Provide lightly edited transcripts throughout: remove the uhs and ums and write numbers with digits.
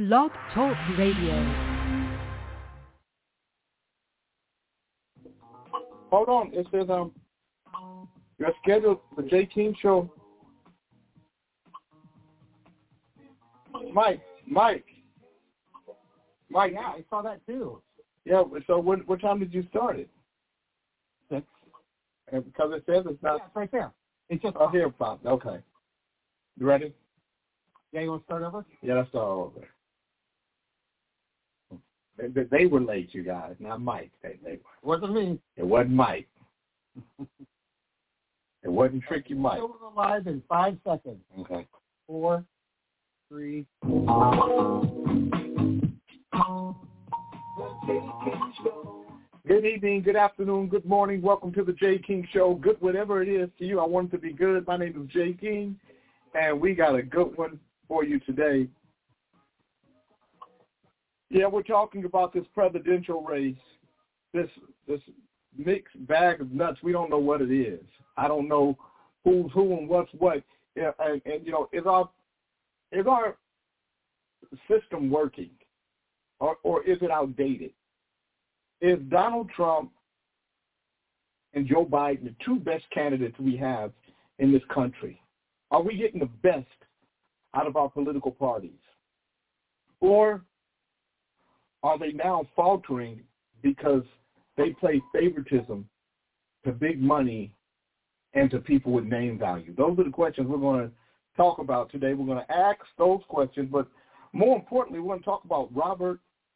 Blog Talk Radio. Hold on. It says you're scheduled for Jay King Show. Mike. Yeah, I saw that too. Yeah. So what time did you start it? 6. And because it says it's not. Yeah, it's right there. It's just. Oh, here it popped. Okay. You ready? Yeah, you want to start over? Yeah, let's start over. They were late, you guys, not Mike. They were. Wasn't me. It wasn't Mike. It wasn't Tricky Mike. We're live in 5 seconds. Okay. 4, 3. Good evening, good afternoon, good morning. Welcome to the Jay King Show. Good whatever it is to you. I want it to be good. My name is Jay King, and we got a good one for you today. Yeah, we're talking about this presidential race, this mixed bag of nuts. We don't know what it is. I don't know who's who and what's what. Yeah, and you know, is our system working, or is it outdated? Is Donald Trump and Joe Biden the two best candidates we have in this country? Are we getting the best out of our political parties? Or are they now faltering because they play favoritism to big money and to people with name value? Those are the questions we're going to talk about today. We're going to ask those questions, but more importantly, we're going to talk about Robert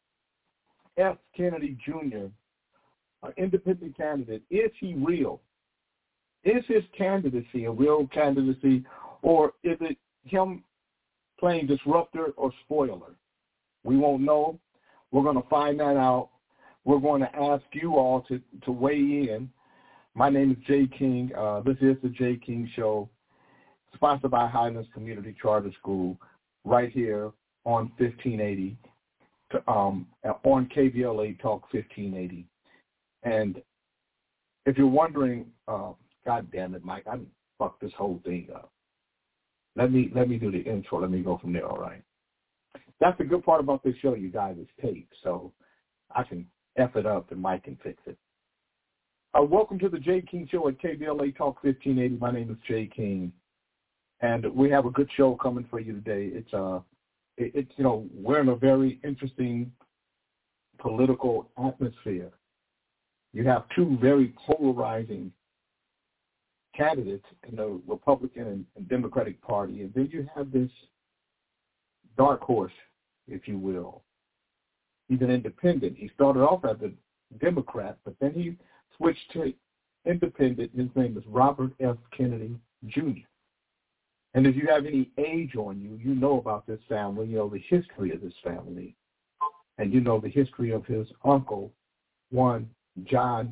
F. Kennedy Jr., an independent candidate. Is he real? Is his candidacy a real candidacy, or is it him playing disruptor or spoiler? We won't know. We're going to find that out. We're going to ask you all to weigh in. My name is Jay King. This is the Jay King Show, sponsored by Highlands Community Charter School, right here on 1580, on KVLA Talk 1580. And if you're wondering, God damn it, Mike, I fucked this whole thing up. Let me do the intro. Let me go from there, all right? That's the good part about this show, you guys, is tape, so I can F it up and Mike can fix it. Welcome to the Jay King Show at KVLA Talk 1580. My name is Jay King, and we have a good show coming for you today. It's you know, we're in a very interesting political atmosphere. You have two very polarizing candidates in the Republican and Democratic Party, and then you have this dark horse, if you will. He's an independent. He started off as a Democrat, but then he switched to independent. His name is Robert F. Kennedy Jr. And if you have any age on you, you know about this family, you know the history of this family, and you know the history of his uncle, one John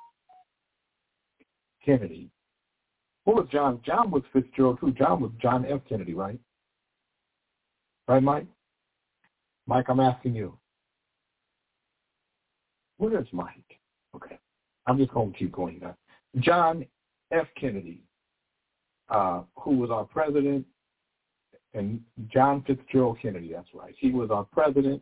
Kennedy. Who was John? John was Fitzgerald too. John was John F. Kennedy, right? Right, Mike? Mike, I'm asking you. Where is Mike? Okay. I'm just going to keep going now. John F. Kennedy, who was our president, and John Fitzgerald Kennedy, that's right. He was our president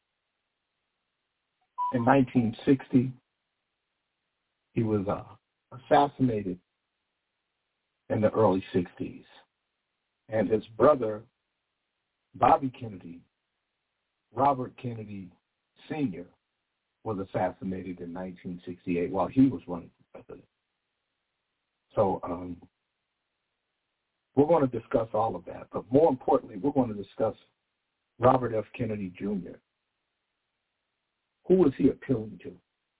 in 1960. He was assassinated in the early 60s. And his brother, Bobby Kennedy, Robert Kennedy Sr., was assassinated in 1968 while he was running for president. So we're going to discuss all of that. But more importantly, we're going to discuss Robert F. Kennedy Jr. Who is he appealing to?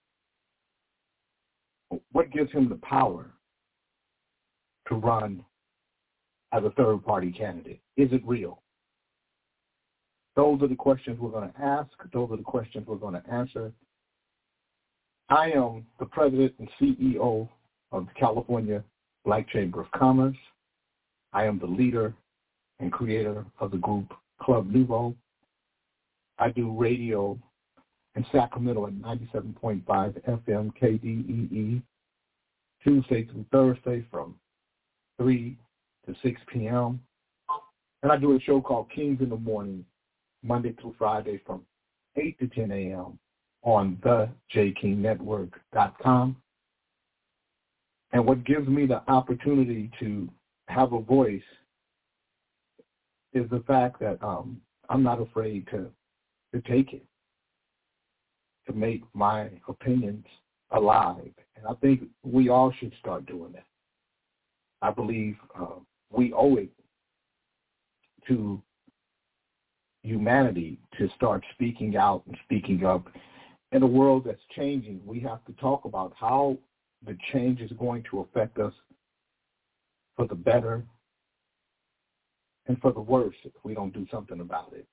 What gives him the power to run as a third-party candidate? Is it real? Those are the questions we're going to ask. Those are the questions we're going to answer. I am the president and CEO of the California Black Chamber of Commerce. I am the leader and creator of the group Club Nouveau. I do radio in Sacramento at 97.5 FM KDEE, Tuesday through Thursday from 3 to 6 p.m. And I do a show called Kings in the Morning Monday through Friday from 8 to 10 a.m. on thejkingnetwork.com. And what gives me the opportunity to have a voice is the fact that I'm not afraid to take it, to make my opinions alive. And I think we all should start doing that. I believe we owe it to humanity to start speaking out and speaking up. In a world that's changing, we have to talk about how the change is going to affect us for the better and for the worse if we don't do something about it.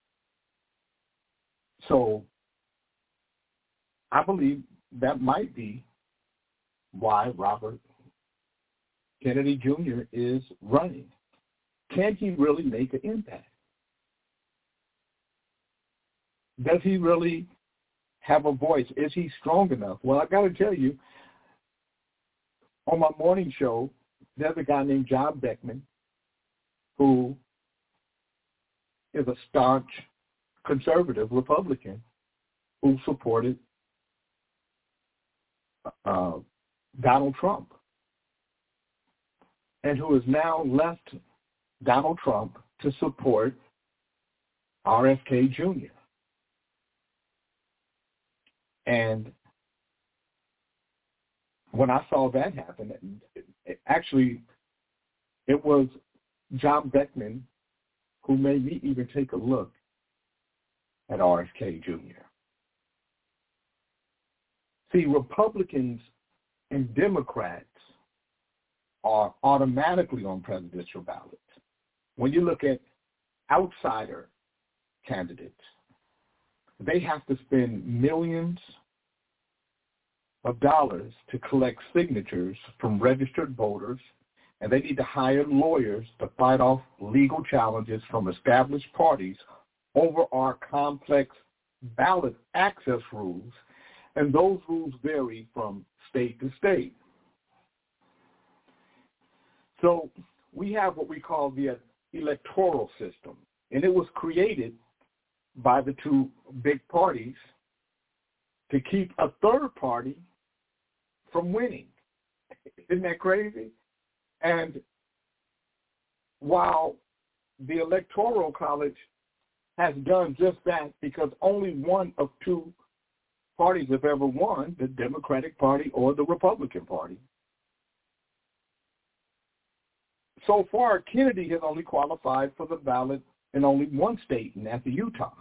So I believe that might be why Robert Kennedy Jr. is running. Can he really make an impact? Does he really have a voice? Is he strong enough? Well, I got to tell you, on my morning show, there's a guy named John Beckman who is a staunch conservative Republican who supported Donald Trump and who has now left Donald Trump to support RFK Jr. And when I saw that happen, it was John Beckman who made me even take a look at RFK Jr. See, Republicans and Democrats are automatically on presidential ballots. When you look at outsider candidates, they have to spend millions of dollars to collect signatures from registered voters, and they need to hire lawyers to fight off legal challenges from established parties over our complex ballot access rules, and those rules vary from state to state. So we have what we call the electoral system, and it was created by the two big parties to keep a third party from winning. Isn't that crazy? And while the Electoral College has done just that, because only one of two parties have ever won, the Democratic Party or the Republican Party. So far, Kennedy has only qualified for the ballot in only one state, and that's Utah.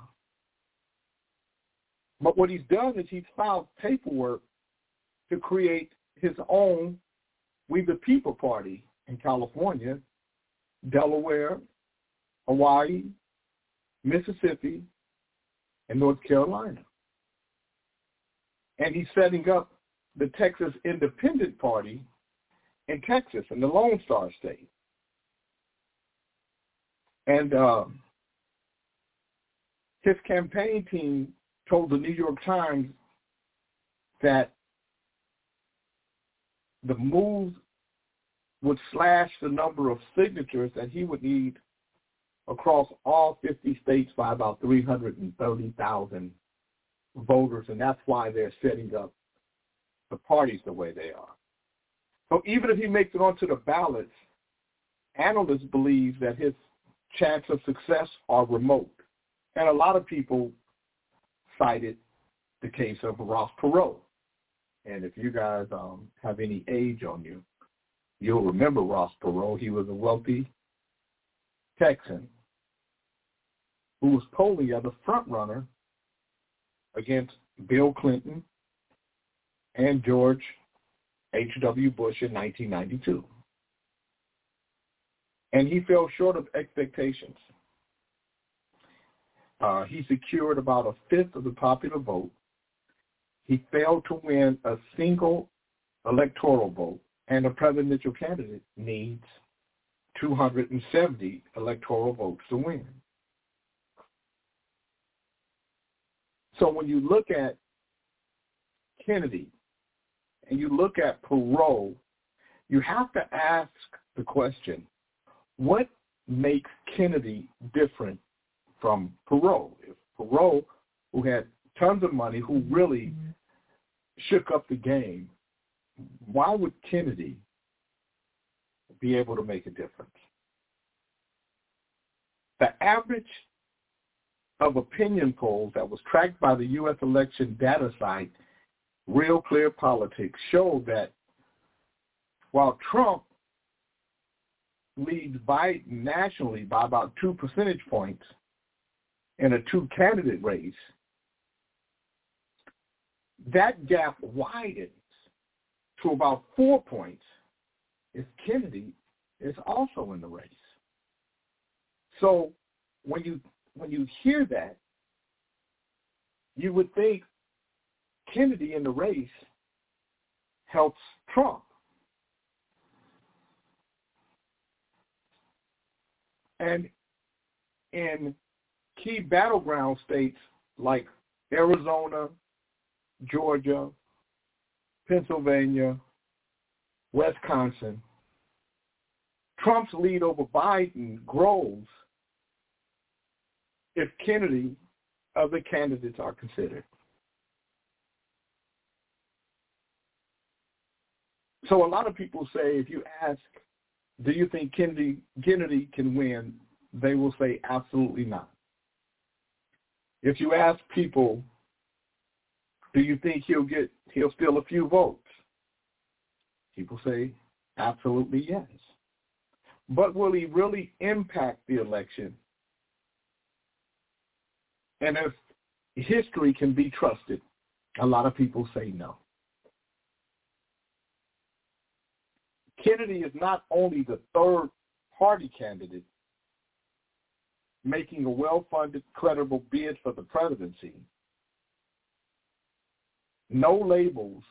But what he's done is he's filed paperwork to create his own We the People Party in California, Delaware, Hawaii, Mississippi, and North Carolina. And he's setting up the Texas Independent Party in Texas, in the Lone Star State. And his campaign team told the New York Times that the move would slash the number of signatures that he would need across all 50 states by about 330,000 voters, and that's why they're setting up the parties the way they are. So even if he makes it onto the ballots, analysts believe that his chance of success are remote. And a lot of people cited the case of Ross Perot. And if you guys have any age on you, you'll remember Ross Perot. He was a wealthy Texan who was polling as a front runner against Bill Clinton and George H.W. Bush in 1992. And he fell short of expectations. He secured about a fifth of the popular vote. He failed to win a single electoral vote, and a presidential candidate needs 270 electoral votes to win. So when you look at Kennedy and you look at Perot, you have to ask the question, what makes Kennedy different from Perot? Perot, who had tons of money, who really shook up the game, why would Kennedy be able to make a difference? The average of opinion polls that was tracked by the U.S. election data site, Real Clear Politics, showed that while Trump leads Biden nationally by about 2 percentage points in a two-candidate race, that gap widens to about 4 points if Kennedy is also in the race. So when you hear that, you would think Kennedy in the race helps Trump. And in key battleground states like Arizona, Georgia, Pennsylvania, Wisconsin, Trump's lead over Biden grows if Kennedy other candidates are considered. So a lot of people say, if you ask, do you think Kennedy can win, they will say absolutely not. If you ask people, do you think he'll steal a few votes? People say absolutely yes. But will he really impact the election? And if history can be trusted, a lot of people say no. Kennedy is not only the third party candidate making a well-funded, credible bid for the presidency. No Labels,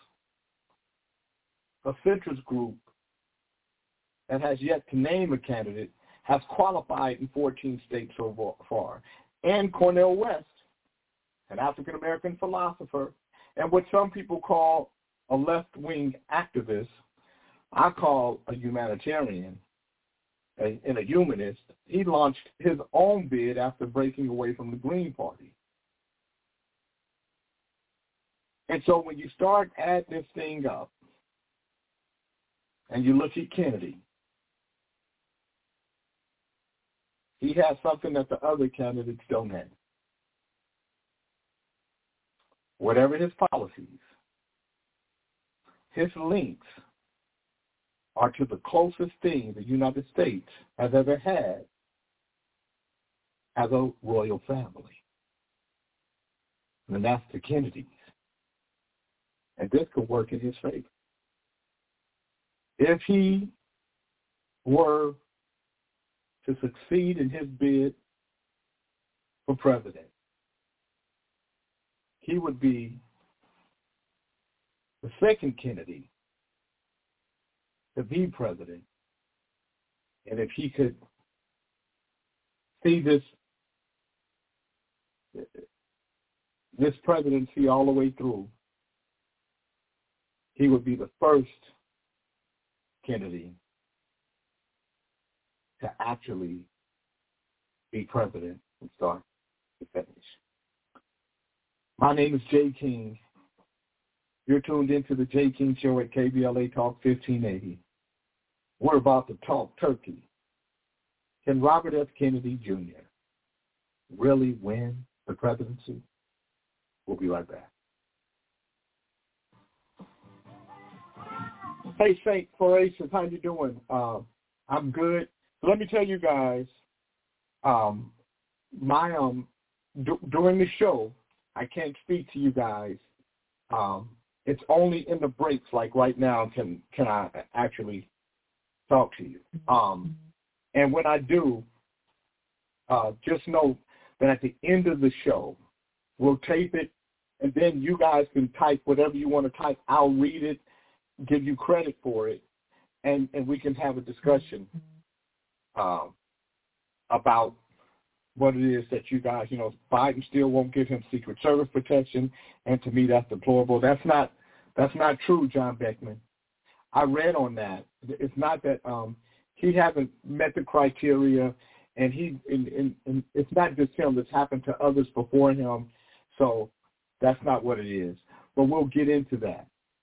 a centrist group that has yet to name a candidate, has qualified in 14 states so far. And Cornel West, an African-American philosopher, and what some people call a left-wing activist, I call a humanitarian and a humanist. He launched his own bid after breaking away from the Green Party. And so when you start adding this thing up and you look at Kennedy, he has something that the other candidates don't have. Whatever his policies, his links are to the closest thing the United States has ever had as a royal family. And that's the Kennedys. And this could work in his favor. If he were to succeed in his bid for president, he would be the second Kennedy to be president. And if he could see this presidency all the way through, he would be the first Kennedy to actually be president from start to finish. My name is Jay King. You're tuned into the Jay King Show at KBLA Talk 1580. We're about to talk turkey. Can Robert F. Kennedy Jr. really win the presidency? We'll be right back. Hey, St. Foracious, how you doing? I'm good. Let me tell you guys, during the show, I can't speak to you guys. It's only in the breaks, like right now, can I actually talk to you. And when I do, just know that at the end of the show, we'll tape it, and then you guys can type whatever you want to type. I'll read it, give you credit for it, and we can have a discussion about what it is that you guys, Biden still won't give him Secret Service protection, and to me that's deplorable. That's not true, John Beckman. I read on that. It's not that he hasn't met the criteria, and and it's not just him. It's happened to others before him. So that's not what it is. But we'll get into that.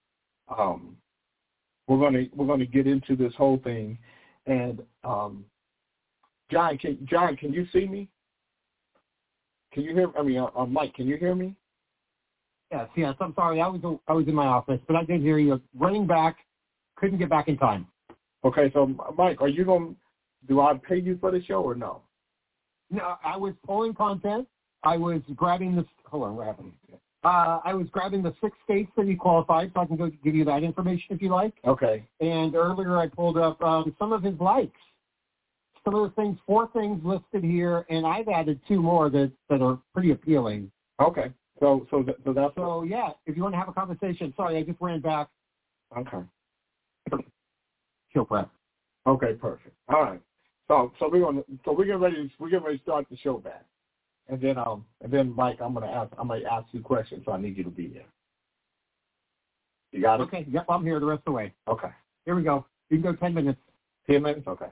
We're gonna get into this whole thing. And John, can you see me? Can you hear? I mean, Mike, can you hear me? Yes. I'm sorry. I was in my office, but I did hear you running back. Couldn't get back in time. Okay, so Mike, do I pay you for the show or no? No, I was pulling content. I was grabbing this. Hold on, what happened? I was grabbing the 6 states that you qualified, so I can go give you that information if you like. Okay. And earlier I pulled up some of his likes. Some of the things, 4 things listed here, and I've added 2 more that are pretty appealing. Okay. So that's yeah. If you want to have a conversation, sorry, I just ran back. Okay. Show prep. Okay, perfect. All right. So we're getting ready to start the show back. And then Mike, I might ask you questions, so I need you to be there. You got it? Okay, yep, I'm here the rest of the way. Okay. Here we go. You can go 10 minutes. 10 minutes? Okay.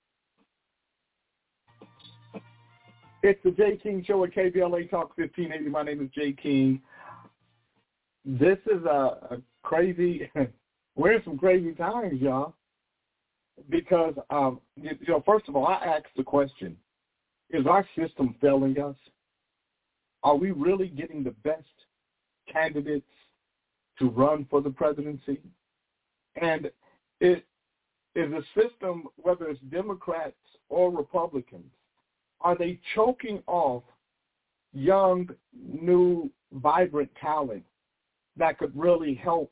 It's the Jay King Show at KBLA Talk 1580. My name is Jay King. This is a crazy, we're in some crazy times, y'all. Because, first of all, I asked the question, is our system failing us? Are we really getting the best candidates to run for the presidency? And is the system, whether it's Democrats or Republicans, are they choking off young, new, vibrant talent that could really help,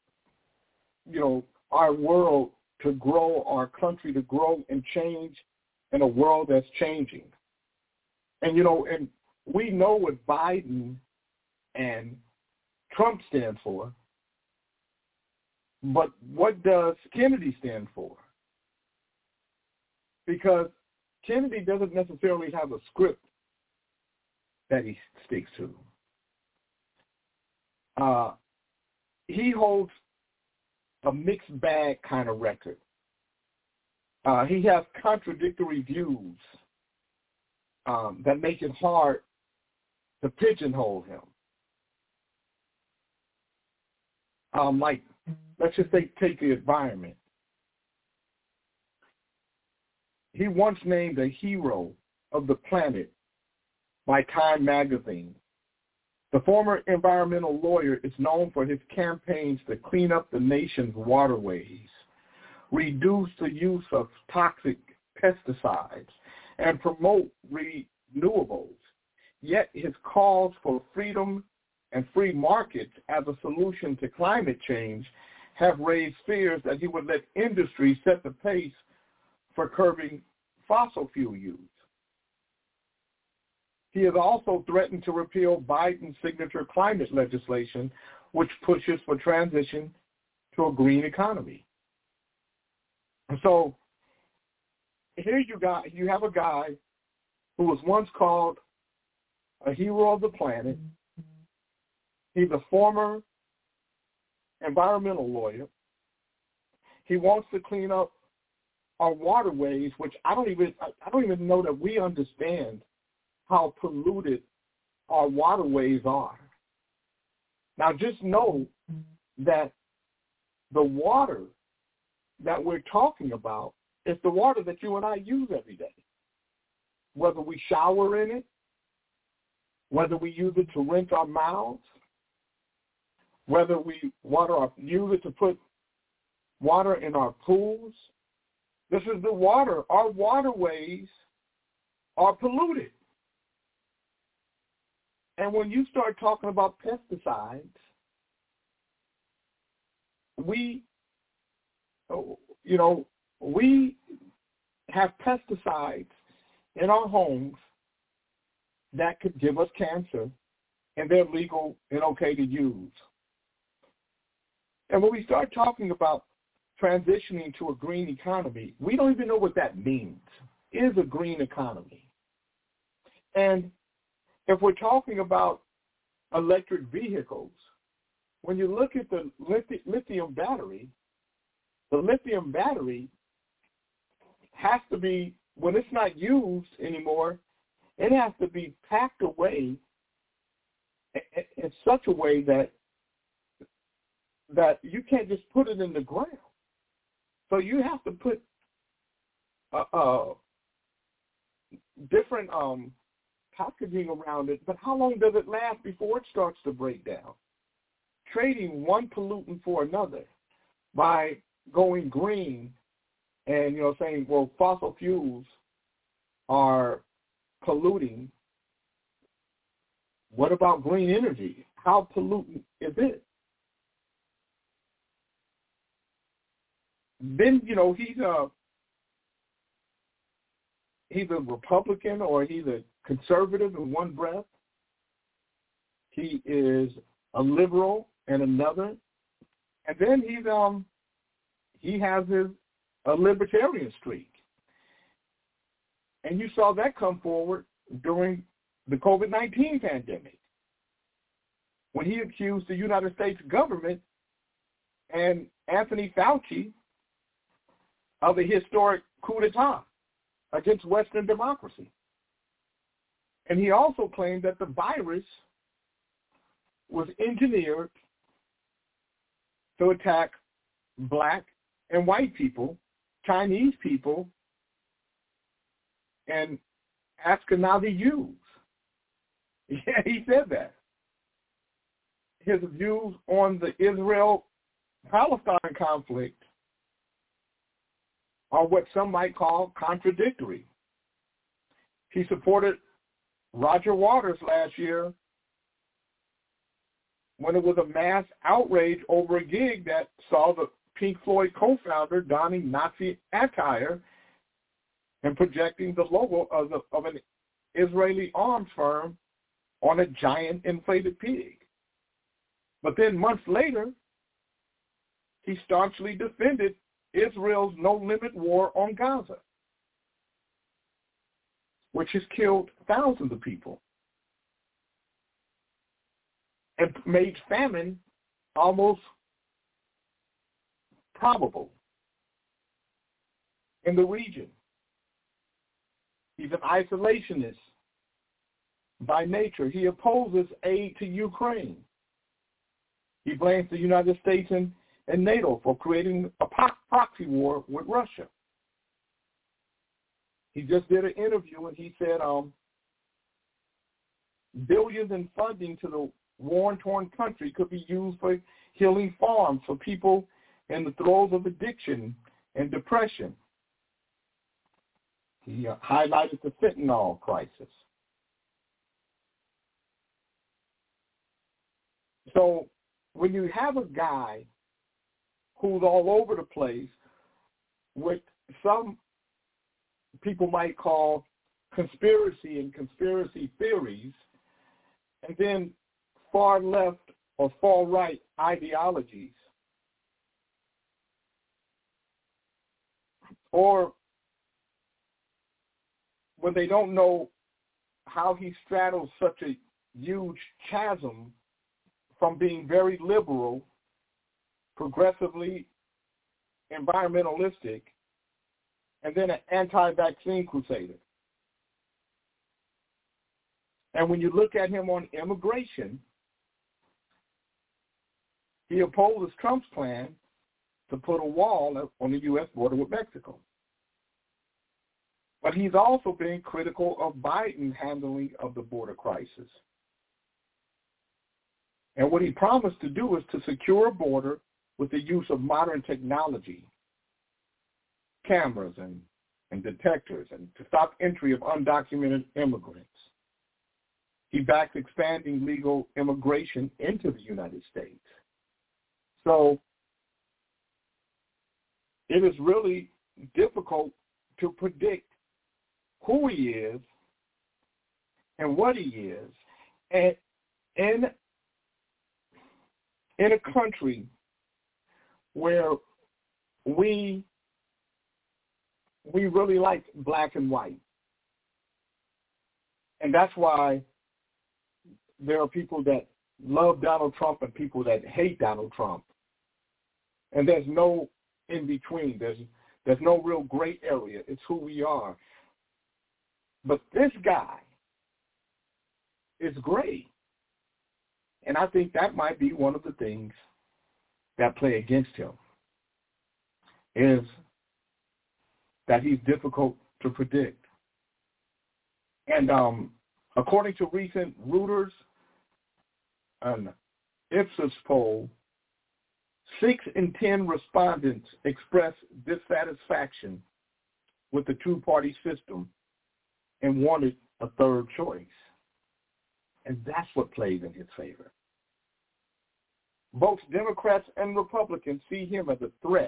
our world to grow, our country to grow and change in a world that's changing? And, and we know what Biden and Trump stand for, but what does Kennedy stand for? Because Kennedy doesn't necessarily have a script that he sticks to. He holds a mixed bag kind of record. He has contradictory views that make it hard to pigeonhole him. Like, let's just take the environment. He once named a hero of the planet by Time magazine. The former environmental lawyer is known for his campaigns to clean up the nation's waterways, reduce the use of toxic pesticides, and promote renewables. Yet his calls for freedom and free markets as a solution to climate change have raised fears that he would let industry set the pace for curbing fossil fuel use. He has also threatened to repeal Biden's signature climate legislation, which pushes for transition to a green economy. And so here you have a guy who was once called a hero of the planet. He's a former environmental lawyer. He wants to clean up our waterways, which I don't even know that we understand how polluted our waterways are. Now just know that the water that we're talking about is the water that you and I use every day. Whether we shower in it, whether we use it to rinse our mouths, whether we use it to put water in our pools. This is the water. Our waterways are polluted. And when you start talking about pesticides, we have pesticides in our homes that could give us cancer, and they're legal and okay to use. And when we start talking about transitioning to a green economy, we don't even know what that means. Is a green economy? And if we're talking about electric vehicles, when you look at the lithium battery, the lithium battery has to be when it's not used anymore, it has to be packed away in such a way that you can't just put it in the ground. So you have to put different packaging around it. But how long does it last before it starts to break down? Trading one pollutant for another by going green and, saying, well, fossil fuels are polluting. What about green energy? How pollutant is it? Then, he's a Republican or he's a conservative in one breath. He is a liberal in another. And then he has a libertarian streak. And you saw that come forward during the COVID-19 pandemic when he accused the United States government and Anthony Fauci of a historic coup d'etat against Western democracy. And he also claimed that the virus was engineered to attack black and white people, Chinese people, and Ashkenazi Jews. Yeah, he said that. His views on the Israel-Palestine conflict are what some might call contradictory. He supported Roger Waters last year when it was a mass outrage over a gig that saw the Pink Floyd co-founder donning Nazi attire and projecting the logo of an Israeli arms firm on a giant inflated pig. But then months later, he staunchly defended Israel's no-limit war on Gaza, which has killed thousands of people and made famine almost probable in the region. He's an isolationist by nature. He opposes aid to Ukraine. He blames the United States and NATO for creating a proxy war with Russia. He just did an interview and he said billions in funding to the war-torn country could be used for healing farms for people in the throes of addiction and depression. He highlighted the fentanyl crisis. So when you have a guy who's all over the place with some people might call conspiracy and conspiracy theories, and then far left or far right ideologies, or when they don't know how he straddles such a huge chasm from being very liberal, progressively environmentalistic, and then an anti-vaccine crusader. And when you look at him on immigration, he opposes Trump's plan to put a wall on the U.S. border with Mexico. But he's also been critical of Biden's handling of the border crisis. And what he promised to do is to secure a border with the use of modern technology, cameras and detectors, and to stop entry of undocumented immigrants. He backs expanding legal immigration into the United States. So it is really difficult to predict who he is and what he is. And in a country where we really like black and white. And that's why there are people that love Donald Trump and people that hate Donald Trump. And there's no in between. There's no real gray area. It's who we are. But this guy is gray. And I think that might be one of the things that play against him, is that he's difficult to predict. And according to recent Reuters and Ipsos poll, 6 in 10 respondents expressed dissatisfaction with the two-party system and wanted a third choice. And that's what plays in his favor. Both Democrats and Republicans see him as a threat.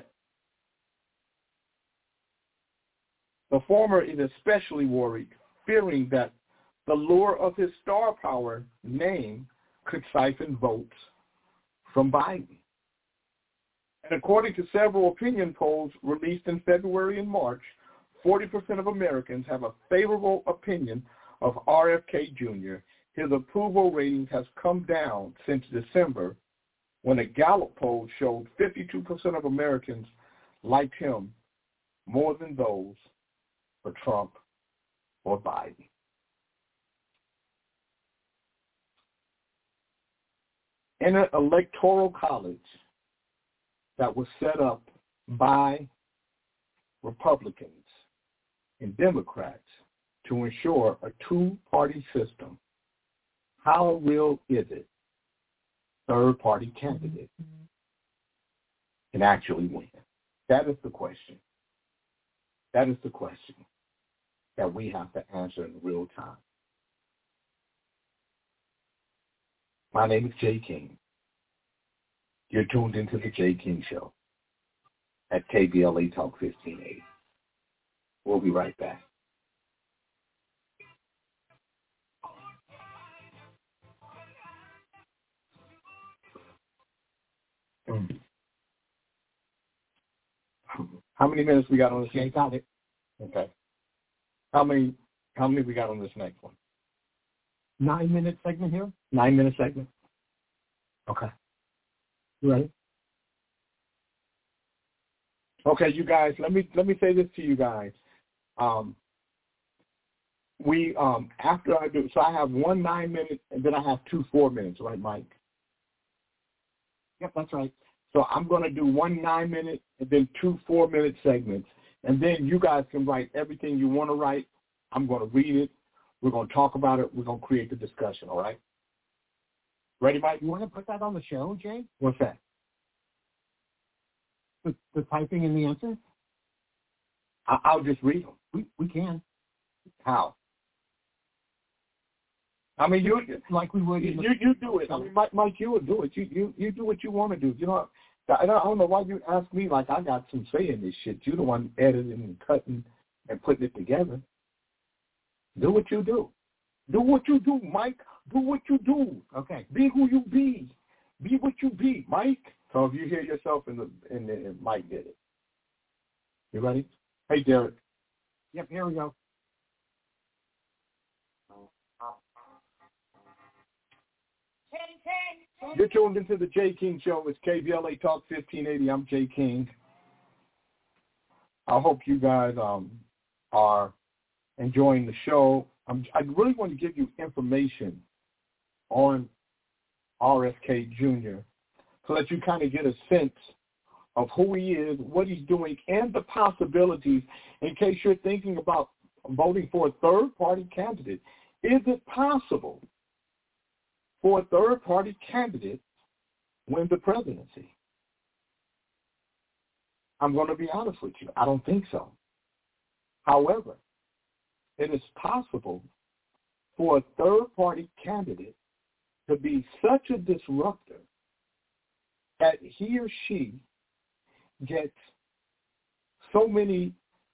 The former is especially worried, fearing that the lure of his star power name could siphon votes from Biden. And according to several opinion polls released in February and March, 40% of Americans have a favorable opinion of RFK Jr. His approval rating has come down since December, when a Gallup poll showed 52% of Americans liked him more than those for Trump or Biden. In an electoral college that was set up by Republicans and Democrats to ensure a two-party system, how real is it third-party candidate can actually win? That is the question. That is the question that we have to answer in real time. My name is Jay King. You're tuned into the Jay King Show at KBLA Talk 1580. We'll be right back. How many minutes we got on this? Okay, got it. Okay. How many we got on this next one? 9-minute segment here. 9-minute segment. Okay. You ready? Okay, you guys. Let me say this to you guys. We after I do, so I have 1 9-minute, and then I have 2 4-minutes, right, Mike? Yep, that's right. So I'm going to do 1 9-minute and then 2 4-minute segments, and then you guys can write everything you want to write. I'm going to read it. We're going to talk about it. We're going to create the discussion. All right? Ready, Mike? You want to put that on the show, Jay? What's that? The typing in the answer? I'll just read them. We can. How? I mean, you like we would. You do it. I mean, Mike, you would do it. You do what you want to do. You know, I don't know why you ask me like I got some say in this shit. You're the one editing and cutting and putting it together. Do what you do. Do what you do, Mike. Do what you do. Okay. Be who you be. Be what you be, Mike. So if you hear yourself in the Mike did it. You ready? Hey, Derek. Yep. Here we go. You're tuned into the Jay King Show. It's KBLA Talk 1580. I'm Jay King. I hope you guys are enjoying the show. I really want to give you information on RFK Jr. so that you kind of get a sense of who he is, what he's doing, and the possibilities in case you're thinking about voting for a third-party candidate. Is it possible for a third-party candidate win the presidency? I'm going to be honest with you. I don't think so. However, it is possible for a third-party candidate to be such a disruptor that he or she gets so many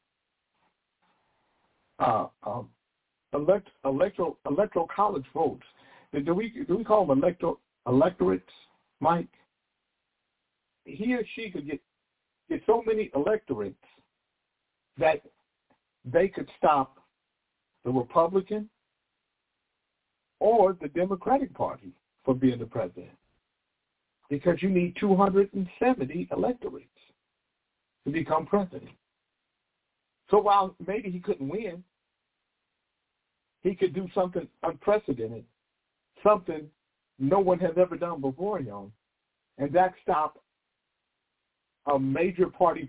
electoral college votes. Do we call them electorates, Mike? He or she could get so many electorates that they could stop the Republican or the Democratic Party from being the president, because you need 270 electorates to become president. So while maybe he couldn't win, he could do something unprecedented, something no one has ever done before him, and that stopped a major party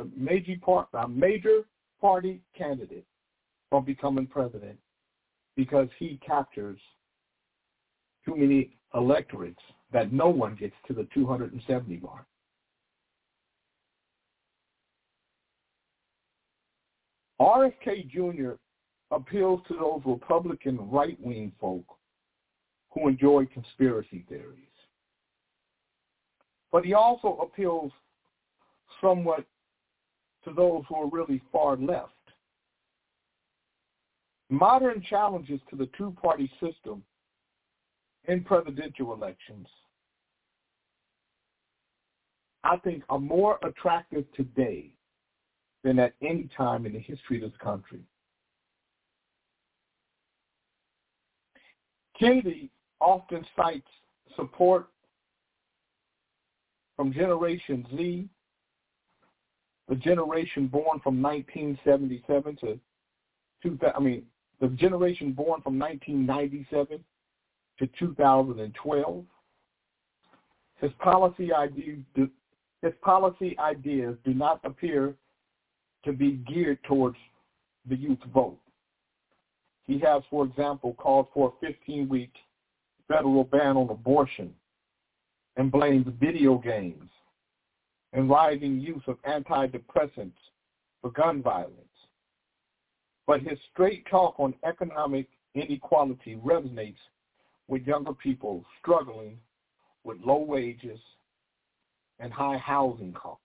candidate from becoming president because he captures too many electorates that no one gets to the 270 mark. RFK Jr. appeals to those Republican right-wing folk who enjoy conspiracy theories. But he also appeals somewhat to those who are really far left. Modern challenges to the two-party system in presidential elections, I think, are more attractive today than at any time in the history of this country. Kennedy often cites support from Generation Z, the generation born from 1977 to the generation born from 1997 to 2012. His policy ideas do not appear to be geared towards the youth vote. He has, for example, called for a 15-week federal ban on abortion and blames video games and rising use of antidepressants for gun violence. But his straight talk on economic inequality resonates with younger people struggling with low wages and high housing costs.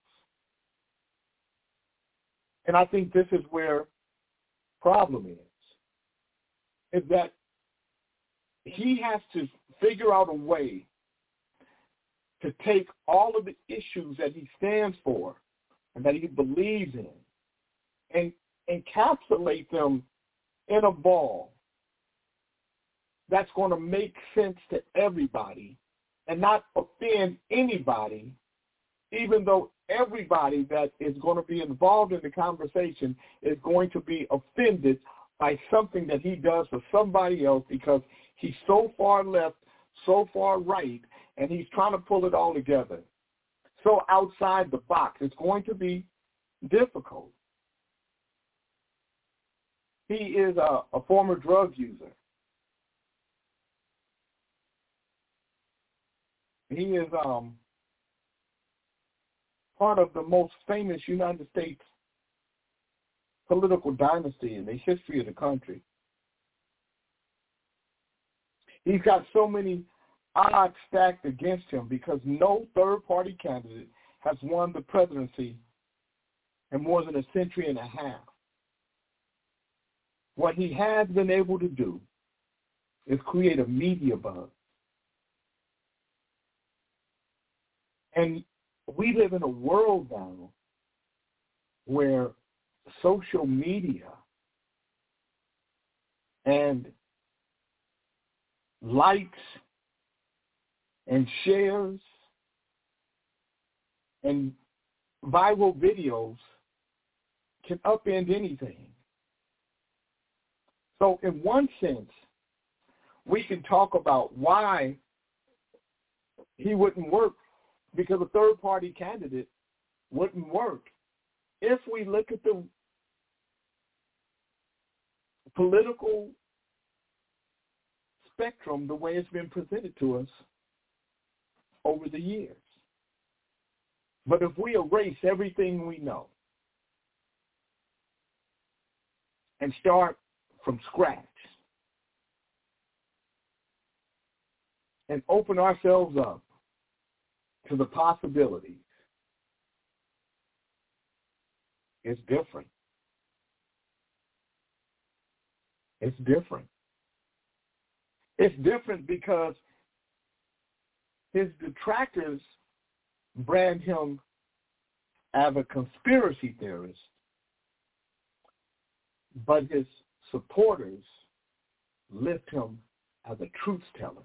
And I think this is where the problem is that he has to figure out a way to take all of the issues that he stands for and that he believes in and encapsulate them in a ball that's going to make sense to everybody and not offend anybody, even though everybody that is going to be involved in the conversation is going to be offended by something that he does for somebody else because he's so far left, so far right, and he's trying to pull it all together. So outside the box, it's going to be difficult. He is a former drug user. He is part of the most famous United States political dynasty in the history of the country. He's got so many odds stacked against him because no third-party candidate has won the presidency in more than a century and a half. What he has been able to do is create a media buzz. And we live in a world now where social media and likes and shares and viral videos can upend anything. So in one sense, we can talk about why he wouldn't work, because a third-party candidate wouldn't work. If we look at the political spectrum the way it's been presented to us over the years. But if we erase everything we know and start from scratch and open ourselves up to the possibilities, it's different. It's different. It's different because his detractors brand him as a conspiracy theorist, but his supporters lift him as a truth teller.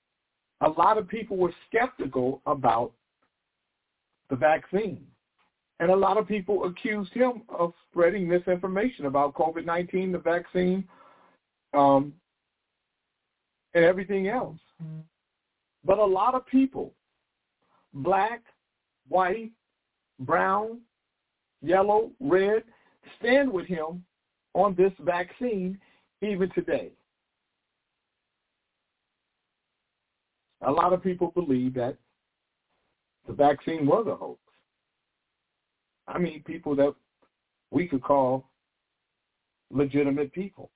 A lot of people were skeptical about the vaccine. And a lot of people accused him of spreading misinformation about COVID-19, the vaccine, and everything else. But a lot of people, black, white, brown, yellow, red, stand with him on this vaccine even today. A lot of people believe that the vaccine was a hoax. I mean, people that we could call legitimate people.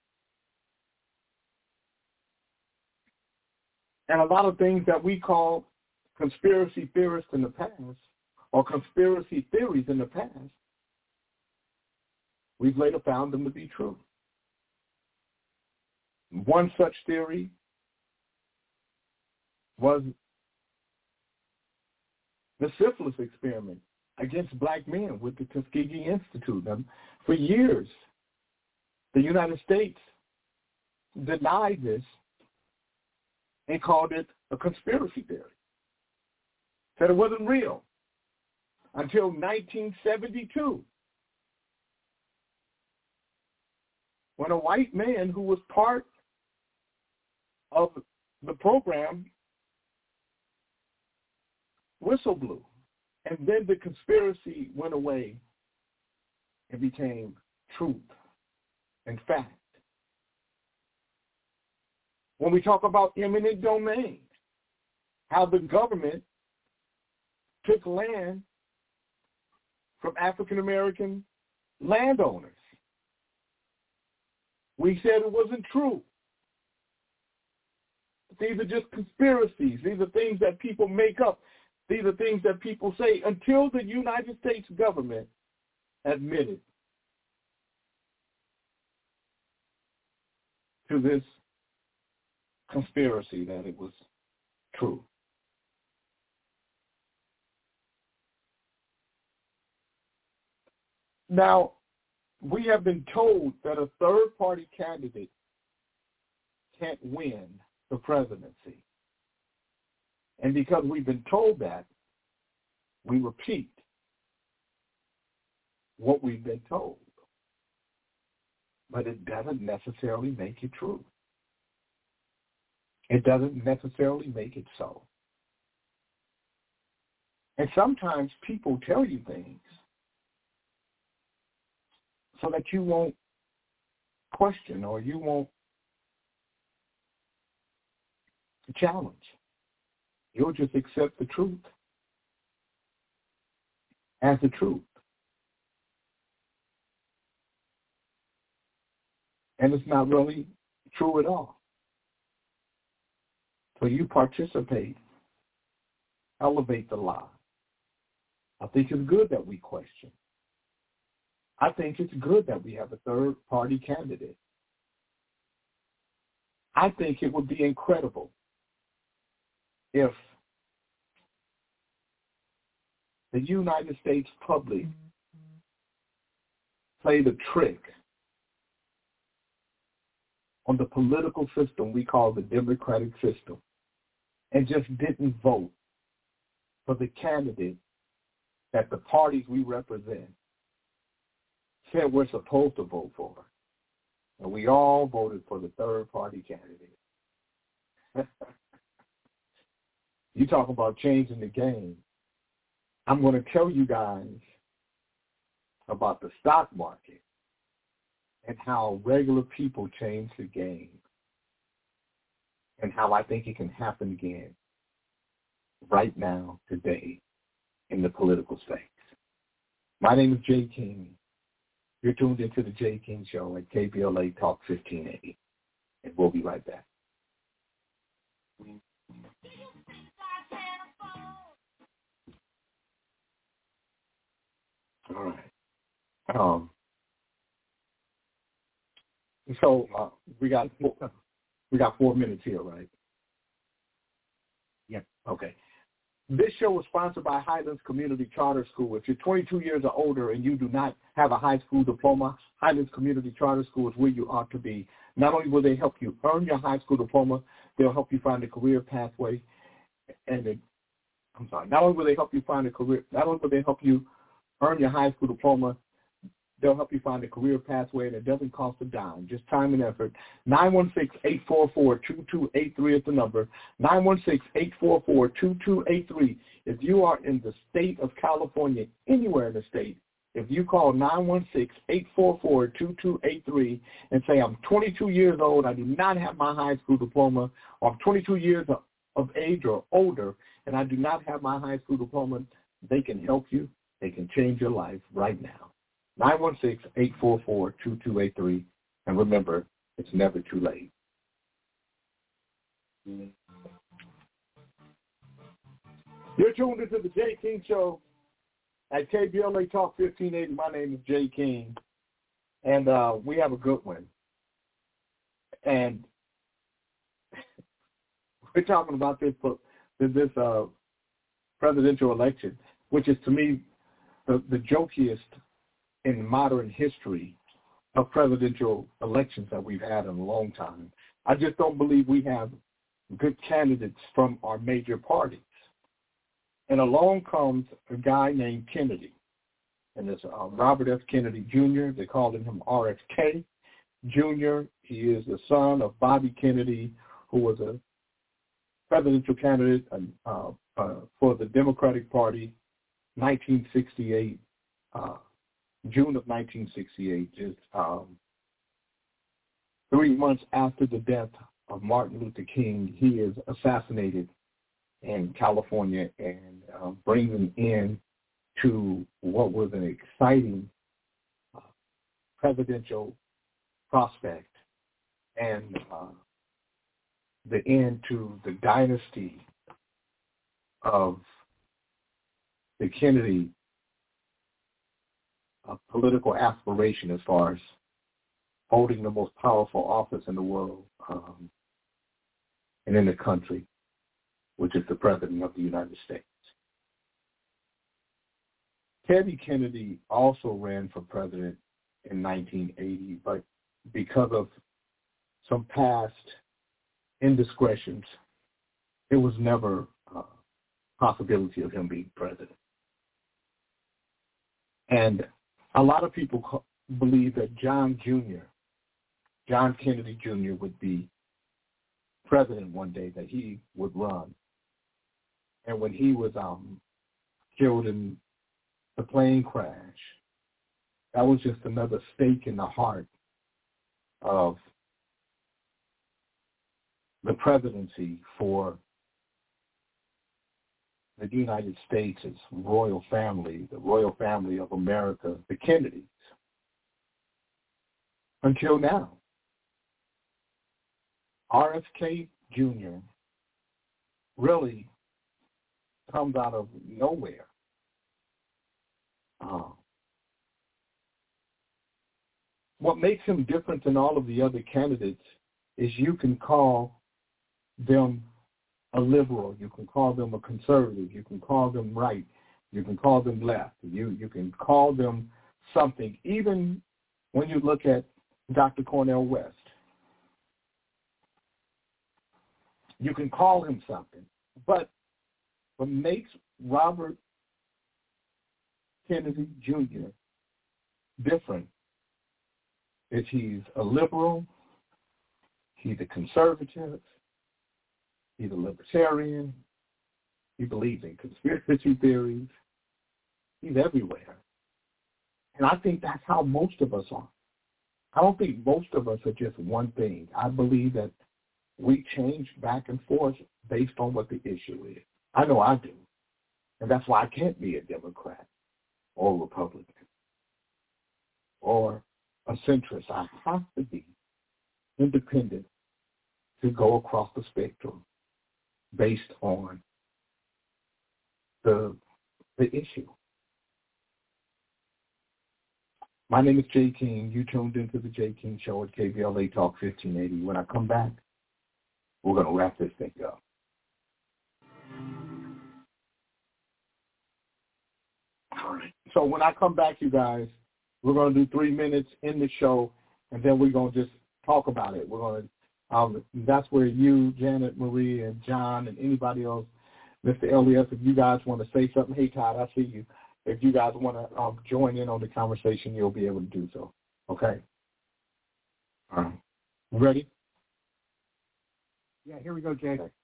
And a lot of things that we call conspiracy theorists in the past, or conspiracy theories in the past, we've later found them to be true. One such theory was the syphilis experiment against black men with the Tuskegee Institute. And for years, the United States denied this and called it a conspiracy theory. Said it wasn't real until 1972, when a white man who was part of the program whistle blew. And then the conspiracy went away and became truth and fact. When we talk about eminent domain, how the government took land from African-American landowners, we said it wasn't true. These are just conspiracies. These are things that people make up. These are things that people say until the United States government admitted to this conspiracy that it was true. Now, we have been told that a third-party candidate can't win the presidency. And because we've been told that, we repeat what we've been told. But it doesn't necessarily make it true. It doesn't necessarily make it so. And sometimes people tell you things so that you won't question or you won't challenge. You'll just accept the truth as the truth. And it's not really true at all. So you participate, elevate the lie. I think it's good that we question. I think it's good that we have a third-party candidate. I think it would be incredible if the United States public played a trick on the political system we call the democratic system and just didn't vote for the candidate that the parties we represent said we're supposed to vote for. And we all voted for the third-party candidate. You talk about changing the game. I'm going to tell you guys about the stock market and how regular people change the game and how I think it can happen again right now, today, in the political space. My name is Jay King. You're tuned into the Jay King Show at KBLA Talk 1580. And we'll be right back. All right. So we got 4 minutes here, right? Yep. Okay. This show is sponsored by Highlands Community Charter School. If you're 22 years or older and you do not have a high school diploma, Highlands Community Charter School is where you ought to be. Not only will they help you earn your high school diploma, they'll help you find a career pathway. Not only will they help you find a career, not only will they help you earn your high school diploma. They'll help you find a career pathway, and it doesn't cost a dime, just time and effort. 916-844-2283 is the number. 916-844-2283. If you are in the state of California, anywhere in the state, if you call 916-844-2283 and say, I'm 22 years old, I do not have my high school diploma, or I'm 22 years of age or older, and I do not have my high school diploma, they can help you. They can change your life right now. 916-844-2283. And remember, it's never too late. You're tuned into the Jay King Show at KBLA Talk 1580. My name is Jay King, and we have a good one. And we're talking about this presidential election, which is, to me, the jokiest in modern history of presidential elections that we've had in a long time. I just don't believe we have good candidates from our major parties. And along comes a guy named Kennedy, and it's Robert F. Kennedy Jr. They called him RFK Jr. He is the son of Bobby Kennedy, who was a presidential candidate for the Democratic Party, 1968, June of 1968, just 3 months after the death of Martin Luther King. He is assassinated in California and brings an end to what was an exciting presidential prospect and the end to the dynasty of the Kennedy political aspiration as far as holding the most powerful office in the world and in the country, which is the President of the United States. Tabby Kennedy also ran for president in 1980, but because of some past indiscretions, there was never a possibility of him being president. And a lot of people believe that John Kennedy Jr. would be president one day, that he would run. And when he was killed in the plane crash, that was just another stake in the heart of the presidency for the United States' royal family, the royal family of America, the Kennedys, until now. RFK Jr. really comes out of nowhere. What makes him different than all of the other candidates is you can call them a liberal, you can call them a conservative, you can call them right, you can call them left, you can call them something. Even when you look at Dr. Cornel West, you can call him something. But what makes Robert Kennedy Jr. different is he's a liberal, he's a conservative, he's a libertarian, he believes in conspiracy theories, he's everywhere. And I think that's how most of us are. I don't think most of us are just one thing. I believe that we change back and forth based on what the issue is. I know I do. And that's why I can't be a Democrat or a Republican or a centrist. I have to be independent to go across the spectrum based on the issue. My name is Jay King. You tuned into the Jay King Show at KBLA Talk 1580. When I come back, we're going to wrap this thing up. All right. So when I come back, you guys, we're going to do 3 minutes in the show, and then we're going to just talk about it. We're going to, that's where you, Janet, Marie, and John, and anybody else, Mr. Elias, if you guys want to say something, hey, Todd, I see you. if you guys want to join in on the conversation, you'll be able to do so. Okay? All right. Ready? Yeah, here we go, Jay. Okay.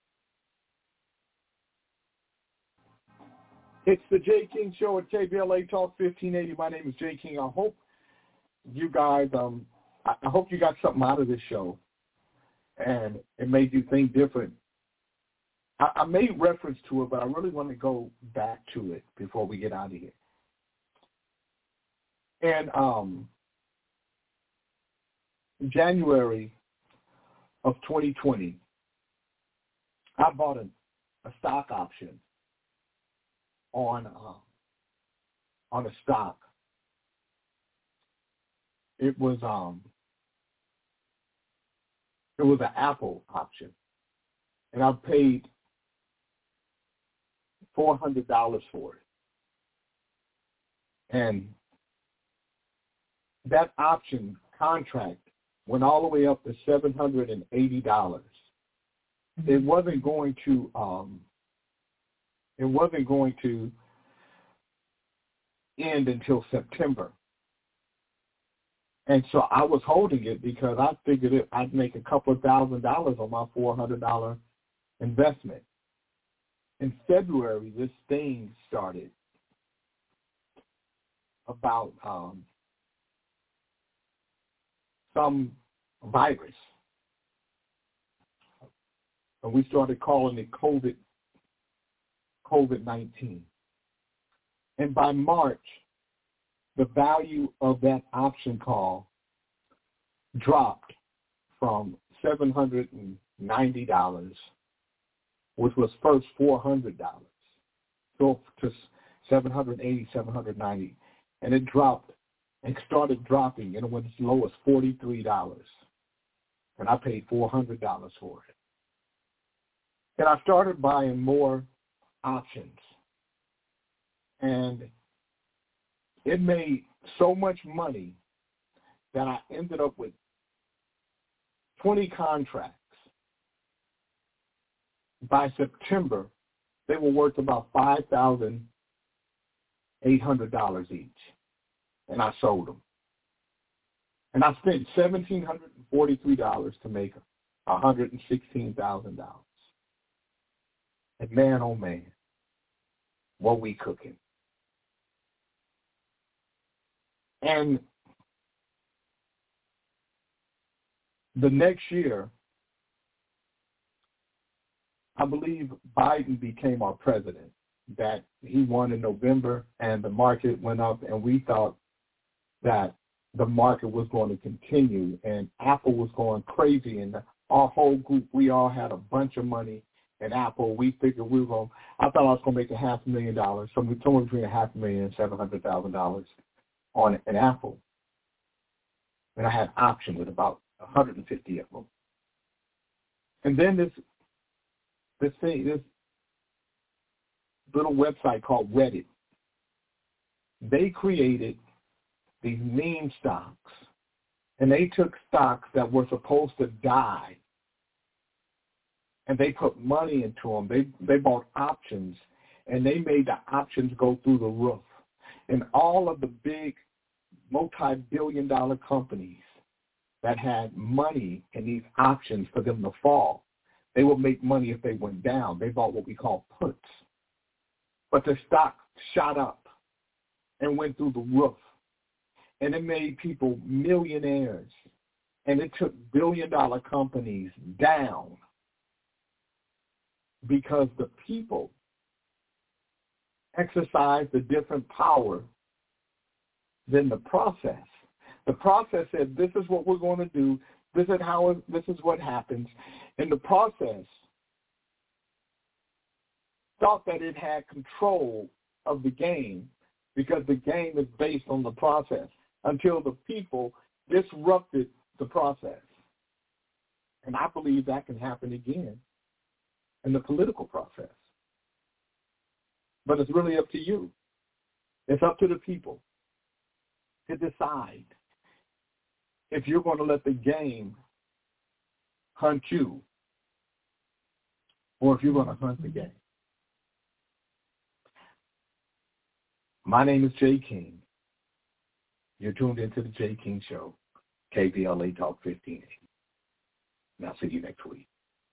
It's the Jay King Show at KBLA Talk 1580. My name is Jay King. I hope you guys, I hope you got something out of this show, and it made you think different. I made reference to it, but I really want to go back to it before we get out of here. And January of 2020, I bought a stock option on a stock. It was an Apple option, and I paid $400 for it. And that option contract went all the way up to $780. It wasn't going to end until September. And so I was holding it because I figured I'd make a couple of $1,000s on my $400 investment. In February, this thing started about some virus. And we started calling it COVID-19. And by March, the value of that option call dropped from $790, which was first $400, so to $780, $790, and it dropped and started dropping, and it went as low as $43, and I paid $400 for it. And I started buying more options, and it made so much money that I ended up with 20 contracts. By September, they were worth about $5,800 each, and I sold them. And I spent $1,743 to make $116,000. And man, oh man, what we cooking. And the next year, I believe Biden became our president, that he won in November and the market went up, and we thought that the market was going to continue and Apple was going crazy, and our whole group, we all had a bunch of money in Apple. We figured I thought I was going to make $500,000, somewhere between $500,000 and $700,000 on an Apple. And I had options with about 150 of them. And then this little website called Reddit, they created these meme stocks, and they took stocks that were supposed to die, and they put money into them. They bought options, and they made the options go through the roof. And all of the big multi-billion-dollar companies that had money in these options for them to fall, they would make money if they went down. They bought what we call puts. But the stock shot up and went through the roof. And it made people millionaires. And it took billion-dollar companies down because the people exercised a different power than the process. The process said, this is what we're going to do. This is what happens. And the process thought that it had control of the game because the game is based on the process until the people disrupted the process. And I believe that can happen again in the political process. But it's really up to you. It's up to the people to decide if you're going to let the game hunt you or if you're going to hunt the game. My name is Jay King. You're tuned into the Jay King Show, KBLA Talk 1580. And I'll see you next week.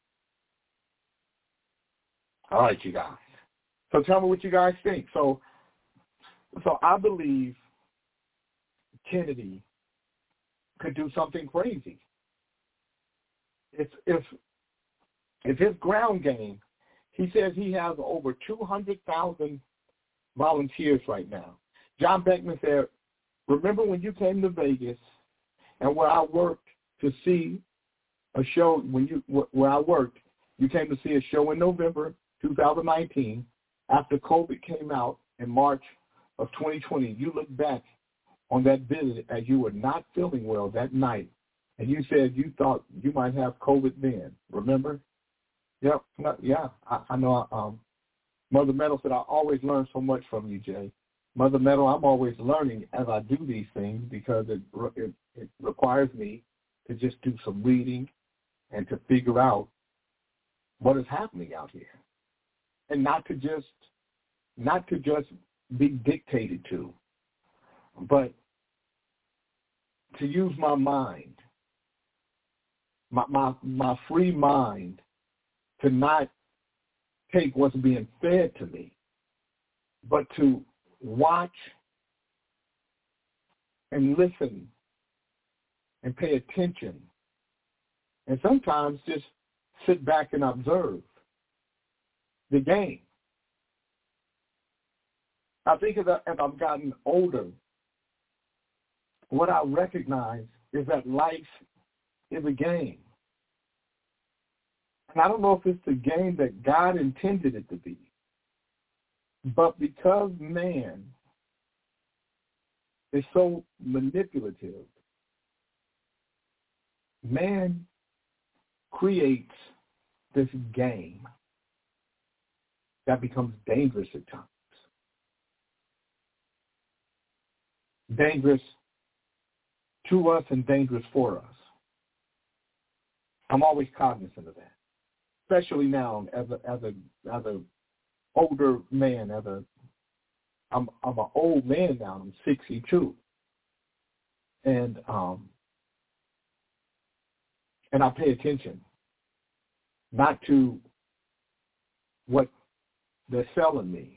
All right, you guys. So tell me what you guys think. So I believe Kennedy could do something crazy. If his ground game, he says he has over 200,000 volunteers right now. John Beckman said, remember when you came to Vegas and where I worked to see a show, where I worked, you came to see a show in November 2019 after COVID came out in March of 2020. You look back on that visit as you were not feeling well that night, and you said you thought you might have COVID then. Remember? Yep. Yeah. I know. Mother Meadow said, I always learn so much from you, Jay. Mother Meadow, I'm always learning as I do these things because it requires me to just do some reading and to figure out what is happening out here, and not to just be dictated to, but to use my mind, my free mind, to not take what's being fed to me, but to watch and listen and pay attention, and sometimes just sit back and observe the game. I think as I've gotten older, what I recognize is that life is a game. And I don't know if it's the game that God intended it to be, but because man is so manipulative, man creates this game that becomes dangerous at times. Dangerous to us and dangerous for us. I'm always cognizant of that, especially now as a older man. I'm an old man now. I'm 62, and I pay attention not to what they're selling me,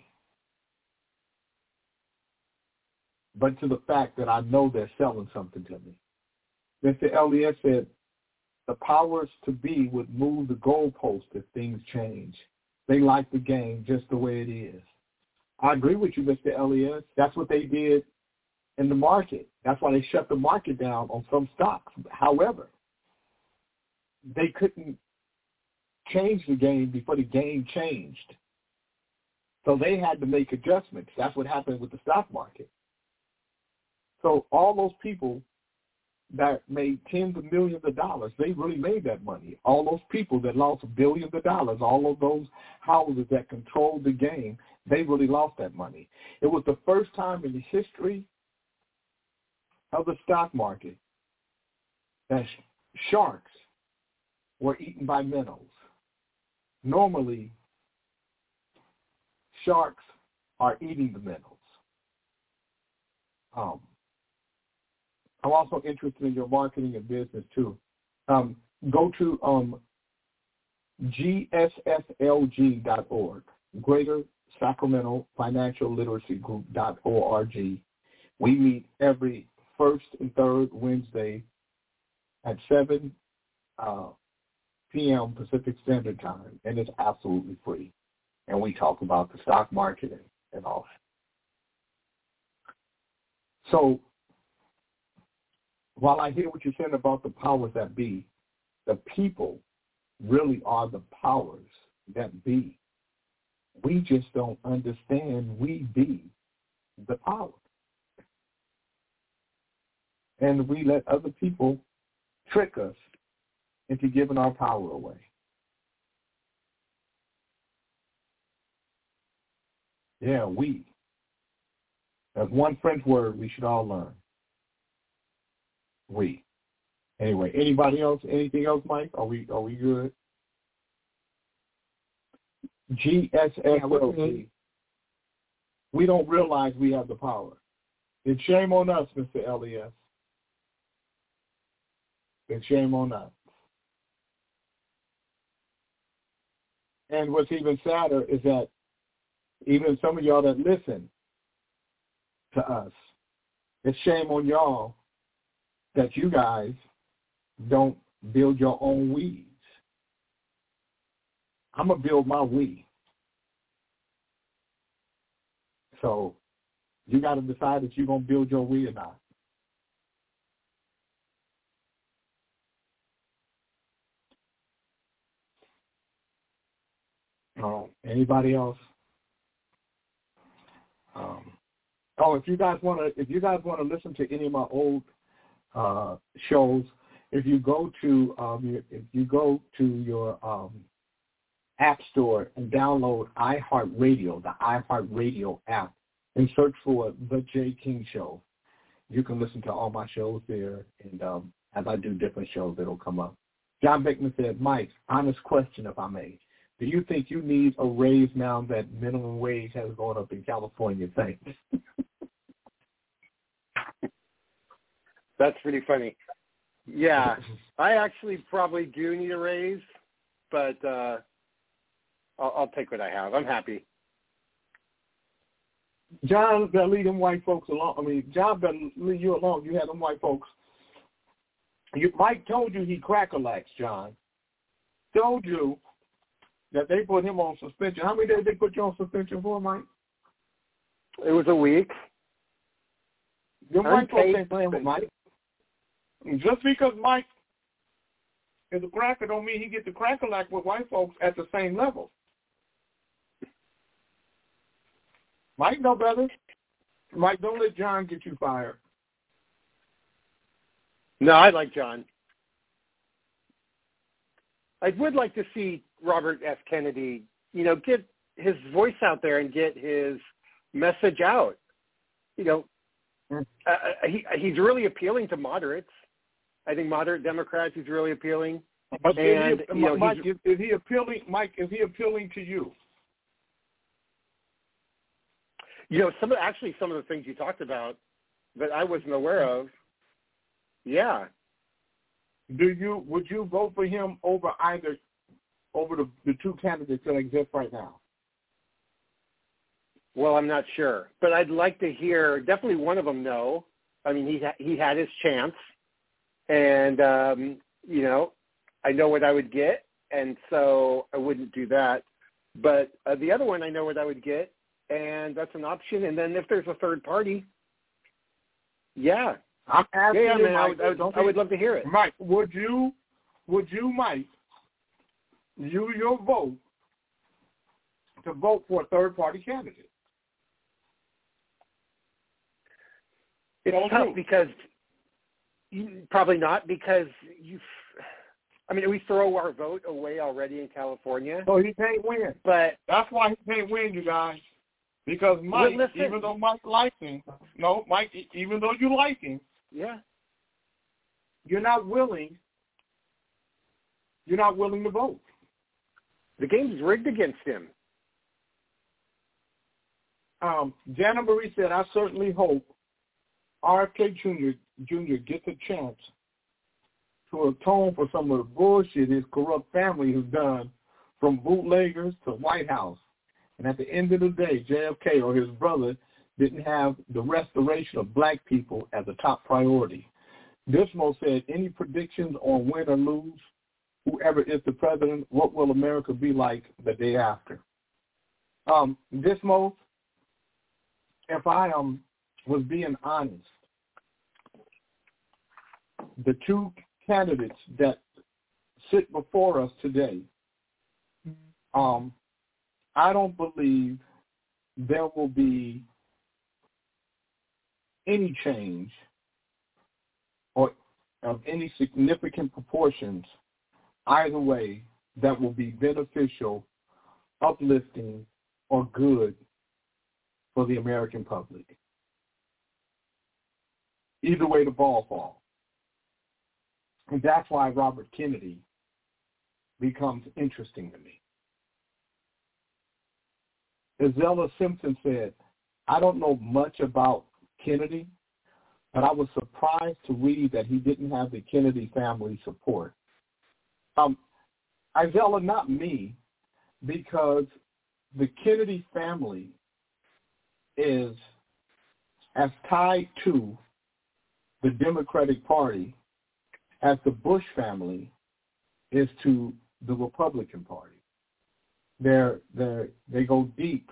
but to the fact that I know they're selling something to me. Mr. Elliott said, the powers to be would move the goalpost if things change. They like the game just the way it is. I agree with you, Mr. Elliott. That's what they did in the market. That's why they shut the market down on some stocks. However, they couldn't change the game before the game changed. So they had to make adjustments. That's what happened with the stock market. So all those people that made tens of millions of dollars, they really made that money. All those people that lost billions of dollars, all of those houses that controlled the game, they really lost that money. It was the first time in the history of the stock market that sharks were eaten by minnows. Normally, sharks are eating the minnows. I'm also interested in your marketing and business too. Go to GSFLG.org, Greater Sacramento Financial Literacy Group.org. We meet every first and third Wednesday at 7 p.m. Pacific Standard Time, and it's absolutely free. And we talk about the stock market and all that. So while I hear what you're saying about the powers that be, the people really are the powers that be. We just don't understand we be the power. And we let other people trick us into giving our power away. Yeah, we. That's one French word we should all learn. We. Anyway, anybody else? Anything else, Mike? Are we good? GSFLG. we don't realize we have the power. It's shame on us, Mr. Elias. It's shame on us. And what's even sadder is that even some of y'all that listen to us, it's shame on y'all that you guys don't build your own weeds. I'm going to build my we. So you got to decide if you're going to build your we or not. Anybody else? If you guys want to listen to any of my old shows, if you go to your app store and download iHeartRadio, the iHeartRadio app, and search for The Jay King Show, you can listen to all my shows there. And as I do different shows, it'll come up. John Beckman said, Mike, honest question, if I may. Do you think you need a raise now that minimum wage has gone up in California? Thanks. That's pretty funny. Yeah, I actually probably do need a raise, but I'll take what I have. I'm happy. John better leave them white folks alone. John better leave you alone. You have them white folks. Mike told you he crack-a-lacks, John. Told you that they put him on suspension. How many days they put you on suspension for, Mike? It was a week. Your white folks ain't playing with Mike. Just because Mike is a cracker don't mean he gets to crack-a-lack with white folks at the same level. Mike know better. Mike, don't let John get you fired. No, I like John. I would like to see Robert F. Kennedy, get his voice out there and get his message out. He's really appealing to moderates. I think moderate Democrats, he's really appealing. But Mike, is he appealing? Mike, is he appealing to you? Some of the things you talked about that I wasn't aware of. Yeah. Would you vote for him over the two candidates that exist right now? Well, I'm not sure, but I'd like to hear definitely one of them. No, he had his chance, and I know what I would get, and so I wouldn't do that. But the other one, I know what I would get, and that's an option. And then if there's a third party, yeah. I'm asking you, man, Mike, I would love to hear it. Mike, would you, Mike, use your vote to vote for a third-party candidate? It's tough because probably not because we throw our vote away already in California. So he can't win. But that's why he can't win, you guys. Because Mike, even though Mike likes him, Mike, even though you like him, yeah, you're not willing to vote. The game's rigged against him. Jana Marie said, I certainly hope RFK Jr. gets a chance to atone for some of the bullshit his corrupt family has done, from bootleggers to White House. And at the end of the day, JFK or his brother didn't have the restoration of black people as a top priority. Dismo said, any predictions on win or lose, whoever is the president, what will America be like the day after? Dismo, if I was being honest, the two candidates that sit before us today, I don't believe there will be any change or of any significant proportions either way that will be beneficial, uplifting, or good for the American public. Either way the ball falls. And that's why Robert Kennedy becomes interesting to me. As Zella Simpson said, I don't know much about Kennedy, but I was surprised to read that he didn't have the Kennedy family support. Isella, not me, because the Kennedy family is as tied to the Democratic Party as the Bush family is to the Republican Party. They go deep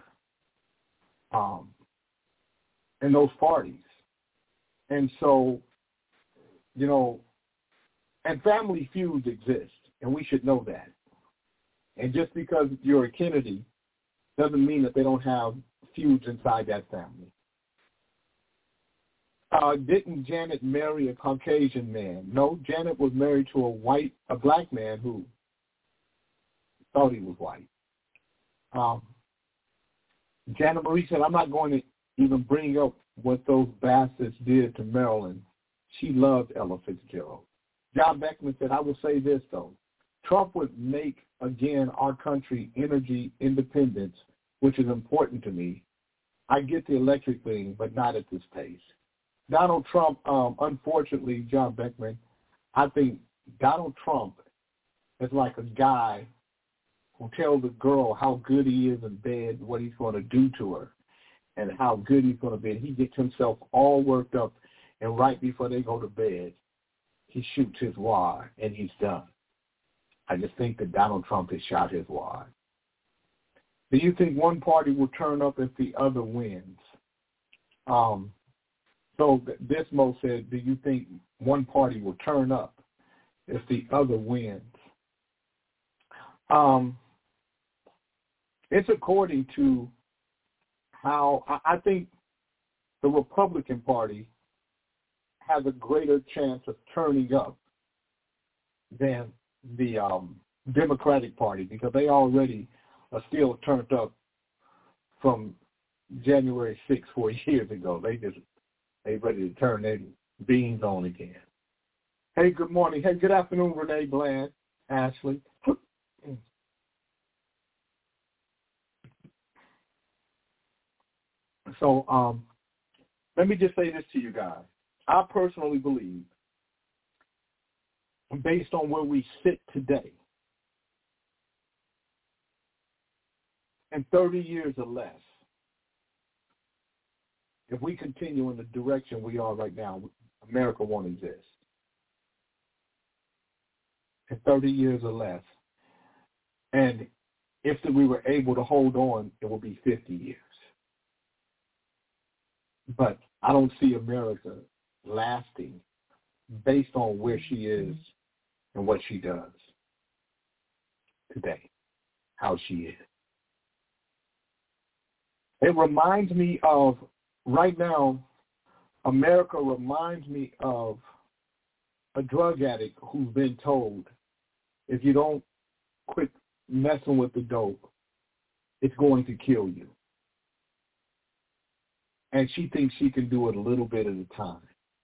in those parties. And so, and family feuds exist, and we should know that. And just because you're a Kennedy doesn't mean that they don't have feuds inside that family. Didn't Janet marry a Caucasian man? No, Janet was married to a black man who thought he was white. Janet Marie said, I'm not going to even bring up what those bastards did to Maryland. She loved Ella Fitzgerald. John Beckman said, I will say this, though. Trump would make, again, our country energy independence, which is important to me. I get the electric thing, but not at this pace. Donald Trump, unfortunately, John Beckman, I think Donald Trump is like a guy who tells a girl how good he is in bed, what he's going to do to her, and how good he's going to be. He gets himself all worked up, and right before they go to bed, he shoots his wad, and he's done. I just think that Donald Trump has shot his wad. Do you think one party will turn up if the other wins? So Bismo said, do you think one party will turn up if the other wins? It's according to how I think the Republican Party has a greater chance of turning up than the Democratic Party, because they already are still turned up from January 6th 4 years ago. They ready to turn their beans on again. Hey, good morning. Hey, good afternoon, Renee Bland, Ashley. So let me just say this to you guys. I personally believe, based on where we sit today, in 30 years or less, if we continue in the direction we are right now, America won't exist. In 30 years or less. And if we were able to hold on, it will be 50 years. But I don't see America lasting based on where she is and what she does today, how she is. It reminds me of, right now, America reminds me of a drug addict who's been told, if you don't quit messing with the dope, it's going to kill you. And she thinks she can do it a little bit at a time.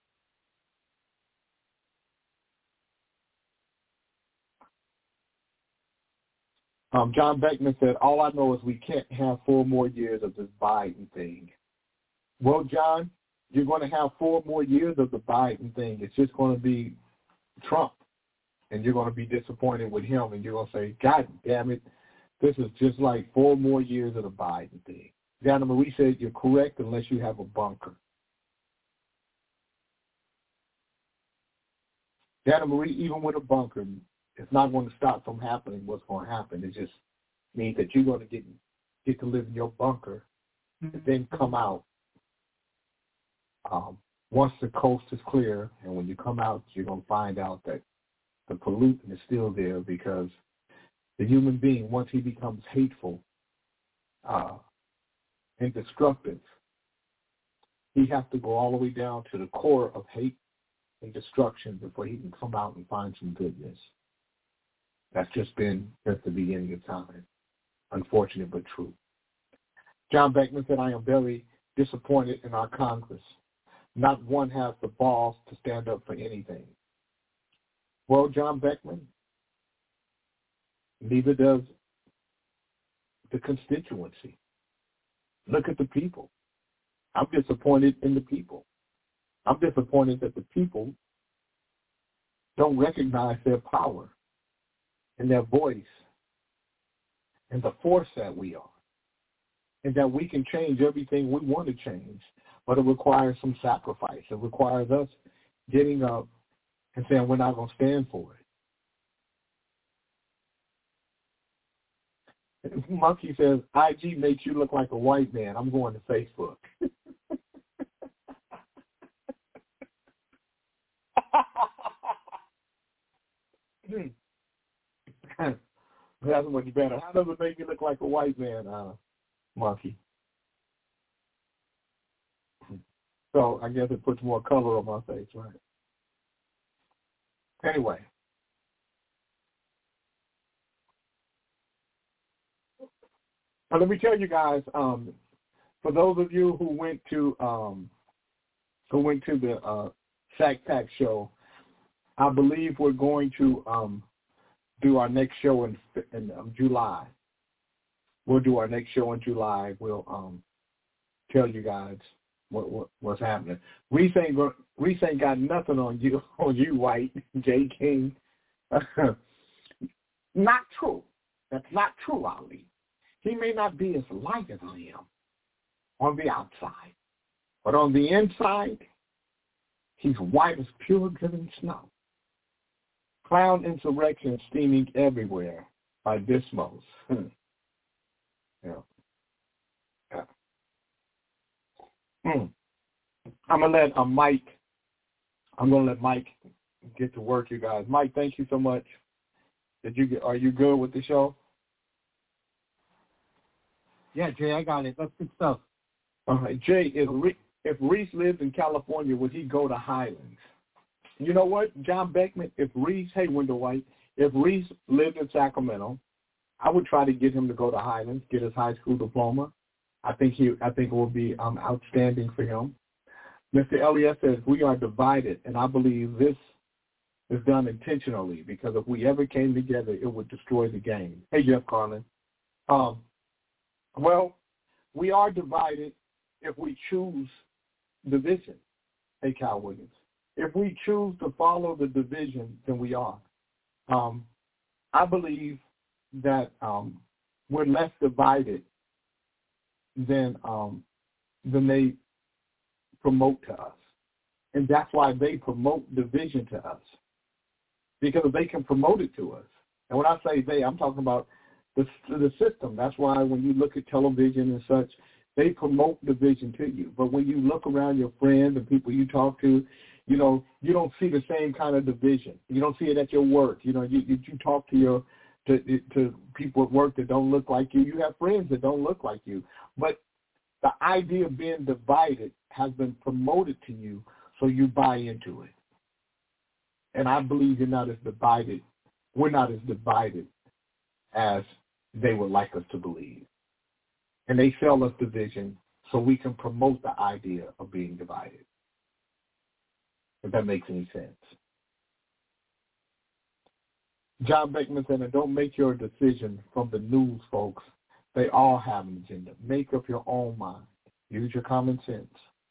John Beckman said, all I know is we can't have 4 more years of this Biden thing. Well, John, you're going to have 4 more years of the Biden thing. It's just going to be Trump. And you're going to be disappointed with him. And you're going to say, God damn it, this is just like 4 more years of the Biden thing. Jana Marie said, you're correct unless you have a bunker. Jana Marie, even with a bunker, it's not going to stop from happening what's going to happen. It just means that you're going to get to live in your bunker and then come out once the coast is clear. And when you come out, you're going to find out that the pollutant is still there, because the human being, once he becomes hateful and destructive, he has to go all the way down to the core of hate and destruction before he can come out and find some goodness. That's just been since the beginning of time. Unfortunate but true. John Beckman said, I am very disappointed in our Congress. Not one has the balls to stand up for anything. Well, John Beckman, neither does the constituency. Look at the people. I'm disappointed in the people. I'm disappointed that the people don't recognize their power and their voice and the force that we are, and that we can change everything we want to change, but it requires some sacrifice. It requires us getting up and saying we're not going to stand for it. Monkey says, IG makes you look like a white man. I'm going to Facebook. That's much better. How does it make you look like a white man, Monkey? So I guess it puts more color on my face, right? Anyway. Let me tell you guys, for those of you who went to the Sack Pack show, I believe we're going to do our next show in July. We'll do our next show in July. We'll tell you guys what's happening. Reese ain't got nothing on you, White J King. Not true. That's not true, Ali. He may not be as light as I am on the outside, but on the inside, he's white as pure driven snow. Clown insurrection steaming everywhere by Dismos. Yeah. I'm gonna let Mike get to work, you guys. Mike, thank you so much. Are you good with the show? Yeah, Jay, I got it. That's good stuff. All right, Jay, if Reese lived in California, would he go to Highlands? You know what, John Beckman, hey, Wendell White, if Reese lived in Sacramento, I would try to get him to go to Highlands, get his high school diploma. I think it would be outstanding for him. Mr. Elliott says, we are divided, and I believe this is done intentionally, because if we ever came together, it would destroy the game. Hey, Jeff Carlin. Well, we are divided if we choose division. Hey, Cal Williams. If we choose to follow the division, then we are. I believe that we're less divided than they promote to us. And that's why they promote division to us, because they can promote it to us. And when I say they, I'm talking about the system. That's why when you look at television and such, they promote division to you. But when you look around your friends and people you talk to, you don't see the same kind of division. You don't see it at your work. You talk to to people at work that don't look like you. You have friends that don't look like you. But the idea of being divided has been promoted to you, so you buy into it. And I believe you're not as divided. We're not as divided as they would like us to believe. And they sell us division so we can promote the idea of being divided, if that makes any sense. John Beckman said, don't make your decision from the news, folks. They all have an agenda. Make up your own mind. Use your common sense.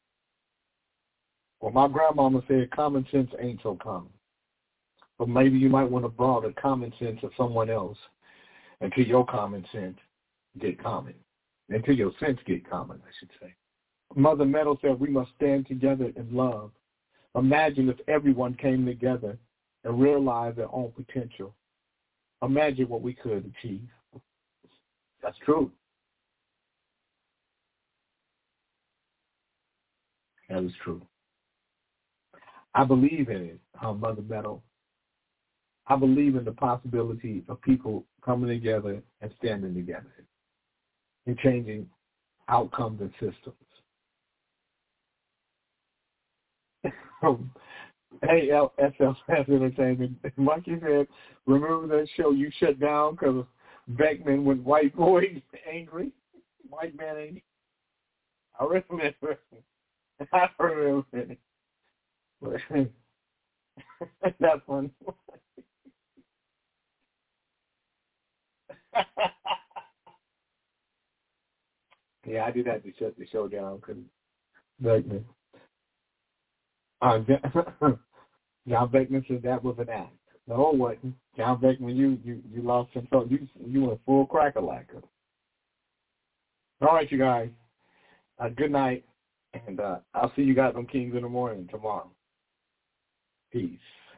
Well, my grandmama said common sense ain't so common. But maybe you might want to borrow the common sense of someone else until your common sense get common. Until your sense get common, I should say. Mother Meadow said we must stand together in love. Imagine if everyone came together and realized their own potential. Imagine what we could achieve. That's true. That is true. I believe in it, Mother Meadow. I believe in the possibility of people coming together and standing together and changing outcomes and systems. Hey, SLS Entertainment. Monkey said, remember that show you shut down because Beckman was white boy angry? White man angry? I remember. That's funny. Yeah, I did have to shut the show down because Beckman. John Beckman said that was an act. No, it wasn't. John Beckman, you lost control. You went full crack-a-lacka. All right, you guys. Good night, and I'll see you guys on Kings in the Morning tomorrow. Peace.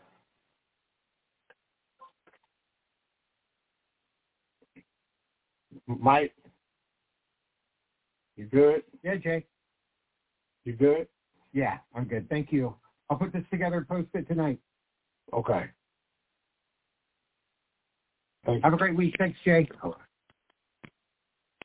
Mike, you good? Yeah, Jay. You good? Yeah, I'm good. Thank you. I'll put this together and post it tonight. Okay. Thank you. Have a great week. Thanks, Jay. Okay.